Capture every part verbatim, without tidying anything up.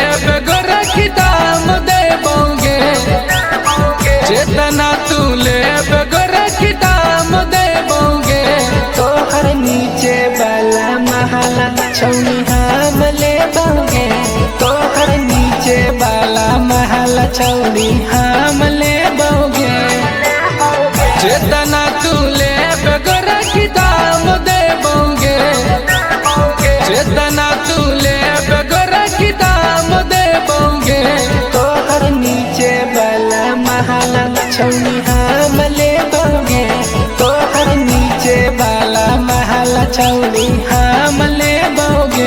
गोरा की दाम दे बोगे, जितना तू ले गोरा की दाम दे बोगे। तोहर नीचे वाला महला छौनी हम ले बोगे, तोहर नीचे वाला महला छौनी हम ले बोगे। जितना तू ले गोरा की दाम दे बोगे, जितना तू ले गोरा की दाम दे बोगे। तोहर नीचे वाला महला छौनी हम ले बोगे, तोहर नीचे वाला महला छौनी हम ले बोगे।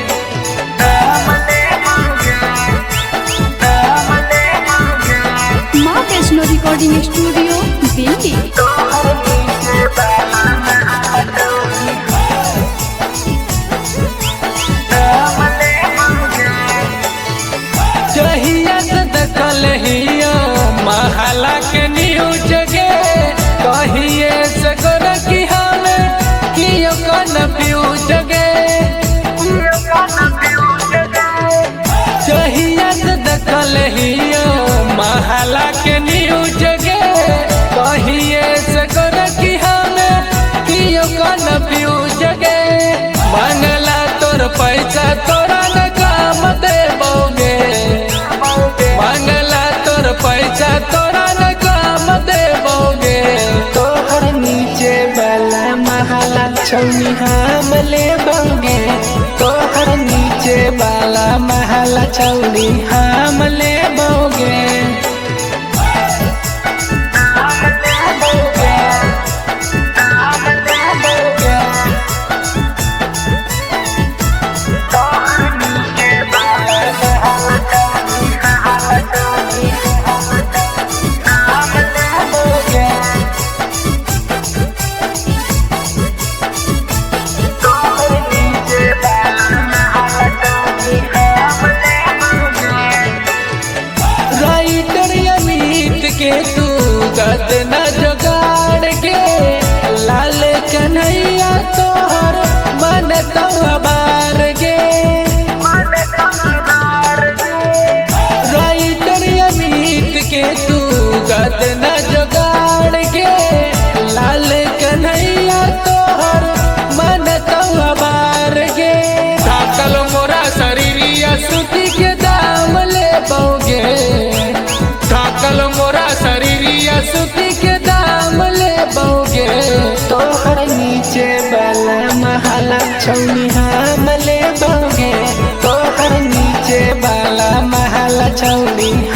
माँ वैष्णो रिकॉर्डिंग स्टूडियो दिल्ली। जहिया से देखल हियो महला के न्यूज गे, कहिए से गोरा की हमें कियो कन्फ्यूज गे। जहिया से देखल हियो महला के न्यूज गे, कहिए से गोरा की हमें कियो कन्फ्यूज गे। मंगला तोर पैसा तोरा न काम दे बोगे, मंगला तोर पैसा तोरा न काम दे बोगे। तोहर नीचे वाला महला छौनी हम ले बोगे, तोहर नीचे वाला महला छौनी हम ले बोगे। के तू गद न जुगाड़ के, लाल कन्हैया तोहर मन तो बार गे। राइटर अमित के तू गद न जुगाड़ के, लाल कन्हैया तोहर मन तो बार गे। थाकल मोरा शरीरिया सुती के दाम ले बोगे, थाकल मोरा शरीरिया सुती के दाम ले बोगे। तोहर नीचे वाला महला छौनी हम ले बोगे, तोहर नीचे वाला महला छौनी